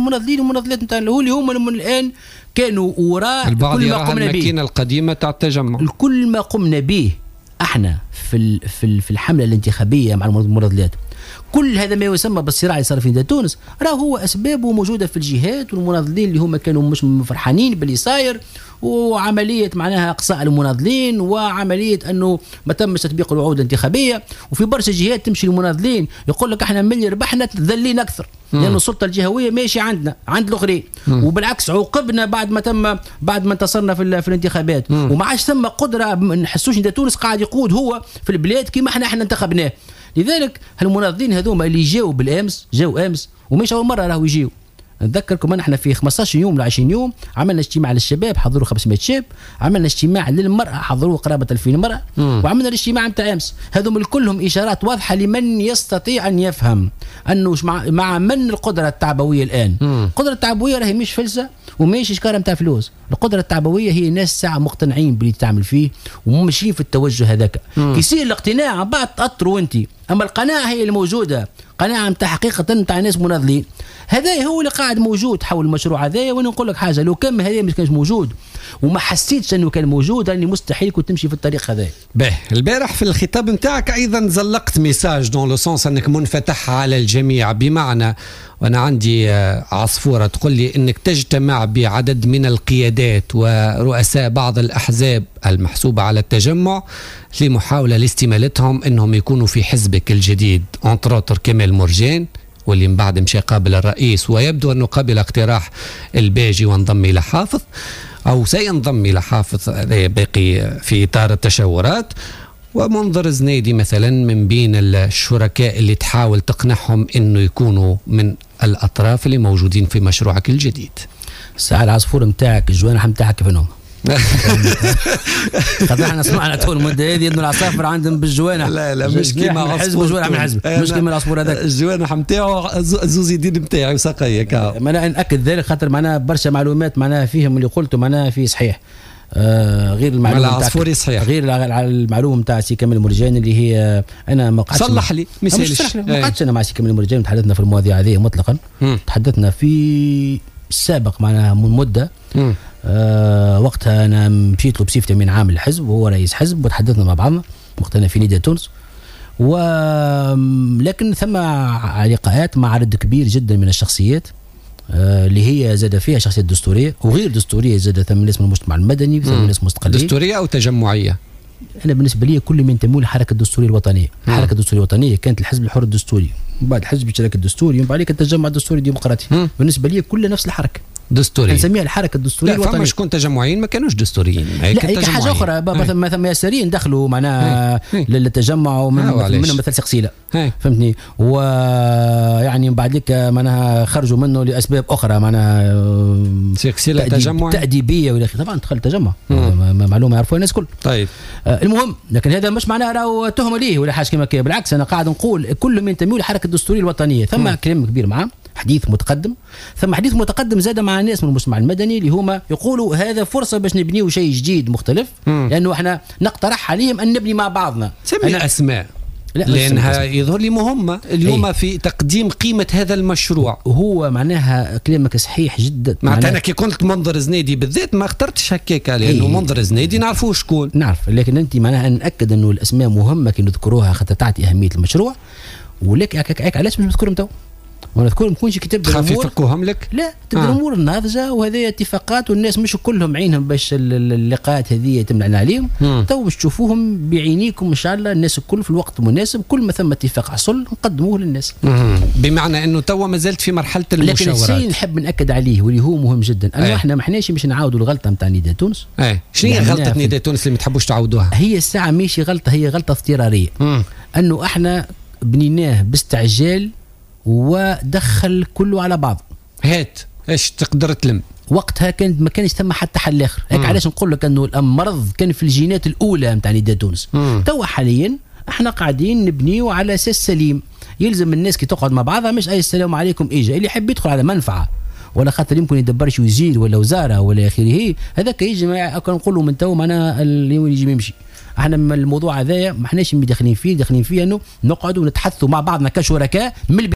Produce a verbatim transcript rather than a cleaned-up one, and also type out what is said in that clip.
المناضلين والمناضلات نتاع اللي هما من الان كانوا وراء البعض كل ما يراها قمنا به. الماكينه القديمه تاع التجمع. كل ما قمنا به احنا في في في الحمله الانتخابيه مع المناضلات، كل هذا ما يسمى بالصراع اللي صار في ميدان تونس راه هو اسبابه موجوده في الجهات، والمناضلين اللي هما كانوا مش فرحانين باللي صاير، وعمليه معناها اقصاء المناضلين، وعمليه انه ما تمش تطبيق الوعود الانتخابيه. وفي برشا جهات تمشي المناضلين يقول لك احنا من اللي ربحنا تذلين اكثر، لانه السلطه الجهويه ماشي عندنا عند الاخرين، وبالعكس عوقبنا بعد ما تم بعد ما انتصرنا في, في الانتخابات، وما عادش ثم قدره ما نحسوش ان تونس قاعد يقود هو في البلاد كيما احنا احنا انتخبناه. لذلك المناضلين هذوما اللي جاوا بالامس جاوا امس ومش اول مره راهو يجيو. نذكركم ان احنا في خمسطاش يوم ل عشرين يوم عملنا اجتماع للشباب حضروا خمسمائة شاب، عملنا اجتماع للمراه حضروا قرابه ألفين مراه، وعملنا الاجتماع نتاع امس. هذوم كلهم اشارات واضحه لمن يستطيع ان يفهم انه مع, مع من القدره التعبويه الان. مم. القدره التعبويه راهي مش فلسه وماشي شكاره نتاع فلوس، القدره التعبويه هي ناس ساعه مقتنعين باللي تعمل فيه وماشيين في التوجه هذاك. كيصير الاقتناع بعد تاثروا انت، اما القناعه هي الموجوده، قناعه نتاع حقيقه نتاع ناس مناضلين. هذا هو اللي قاعد موجود حول المشروع هذايا. وانا نقول لك حاجه، لو كان هذا ما كانش موجود وما حسيتش انه كان موجود راني مستحيل كنت تمشي في الطريق هذا. باهي، البارح في الخطاب نتاعك ايضا زلقت ميساج دون لو سونس انك منفتح على الجميع، بمعنى وانا عندي عصفوره تقول لي انك تجتمع بعدد من القيادات ورؤساء بعض الاحزاب المحسوبه على التجمع لمحاوله لاستمالتهم انهم يكونوا في حزبك الجديد، انتروتر كمال مرجان واللي من بعد مشى قابل الرئيس، ويبدو انه قبل اقتراح الباجي وانضم الى حافظ او سينضم الى حافظ باقي في اطار التشاورات، ومنظر زنيدي مثلا من بين الشركاء اللي تحاول تقنعهم انه يكونوا من الاطراف اللي موجودين في مشروعك الجديد. ساعة العصفور نتاعك الجوانح نتاعك كيف نوم؟ خاطر احنا سمعنا طول المده هذه انه العصافر عندهم بالجوانح. لا لا مش كيما عصفور جوانح من حزب، مش كيما العصفور هذاك. الجوانح نتاعو زوزيدين نتاعي وساقيه كاو. ما انا ناكد ذلك خاطر معناها برشا معلومات معناها فيهم اللي قلته معناها فيه صحيح. آه غير المعلومه العصفوري صحيح، غير على المعلومه نتاع سي كامل مرجان اللي هي انا ما قعدتش صلح لي مثالش ما قعدتش انا مع سي كامل مرجان تحدثنا في المواضيع هذه مطلقا. م. تحدثنا في السابق معناها من مده. آه وقتها انا مشيت له بصفتي من عامل الحزب وهو رئيس حزب، وتحدثنا مع بعضنا وقتنا في نداء تونس، ولكن ثم لقاءات مع عدد كبير جدا من الشخصيات آه اللي هي زاد فيها شخصيات دستوريه وغير دستوريه، زاد ثم ناس من المجتمع المدني وثم ناس مستقلين. دستوريه او تجمعيه؟ انا بالنسبه لي كل من ينتموا للحركه الدستوريه الوطنيه. الحركه الدستوريه الوطنيه كانت الحزب الحر الدستوري، ومن بعد الحزب الاشتراكي الدستوري، ومن بعد التجمع الدستوري الديمقراطي. مم. بالنسبه لي كل نفس الحركه دستوريه، نسميها الحركه الدستوريه الوطنيه. فما شكون تجمعيين ما كانوش دستوريين، لا هيك حاجه اخرى. مثلا ثم يساريين دخلوا معناها للتجمع ومنهم مثل سقسيله، فهمتني، ويعني من بعد لك معناها خرجوا منه لاسباب اخرى معناها سقسيله تجمع تاديبيه ولا طبعا دخل التجمع، معلومه يعرفوها الناس الكل. طيب آه المهم، لكن هذا مش معناه راهو تهمه ليه ولا حاجه كما كده، بالعكس انا قاعد نقول كل من ينتمي للحركه الدستوريه الوطنيه ثم م. كلام كبير معاه، حديث متقدم، ثم حديث متقدم زاد مع الناس من المجتمع المدني اللي هما يقولوا هذا فرصه باش نبنيو شيء جديد مختلف. م. لانه احنا نقترح عليهم ان نبني مع بعضنا. سمي اسماء لانها يظهر لي مهمه اليوم أي. في تقديم قيمه هذا المشروع. وهو معناها كلامك صحيح جدا. معناتها انا كي قلت منظر زنيدي بالذات ما اخترتش هكاك، لانه منظر زنيدي نعرفوه شكون نعرف، لكن انت معناها ناكد انه الاسماء مهمه كي نذكروها خاطر تعطي اهميه المشروع. ولكن هكاك علاش مش نذكرهم تو؟ ونذكر ما تكونش كتب تخاف يفكوهم لك؟ لا، تبدا الامور آه. ناضجه، وهذه اتفاقات والناس مش كلهم عينهم باش اللقاءات هذه يتم عليهم. تو باش تشوفوهم بعينيكم ان شاء الله الناس الكل في الوقت المناسب، كل ما ثم اتفاق حصل نقدموه للناس. مم. بمعنى انه تو ما زلت في مرحله المشاورات. لكن الشيء نحب ناكد عليه واللي هو مهم جدا انه ايه. احنا ما احناش باش نعاودوا الغلطه نتاع نداء تونس. ايه. شنو هي غلطه نداء تونس اللي ما تحبوش تعاودوها؟ هي الساعه ماشي غلطه، هي غلطه اضطراريه. انه احنا بنيناه باستعجال ودخل كله على بعض. هات ايش تقدر تلم وقتها كانت ما كانش ثم حتى حل اخر. هيك علاش نقول لك انه المرض كان في الجينات الاولى نتاع نداء تونس. تو حاليا احنا قاعدين نبنيو على اساس سليم، يلزم الناس كي تقعد مع بعضها مش اي السلام عليكم اجا، اللي يحب يدخل على منفعه ولا خاطر يمكن يدبر شي وزير ولا وزاره ولا اخره، هذاك يجي نقول له من تو معناها اليوم يجي يمشي. احنا من الموضوع هذايا ما احناش داخلين فيه، داخلين فيه انه نقعدوا ونتحدثوا مع بعضنا كشركاء من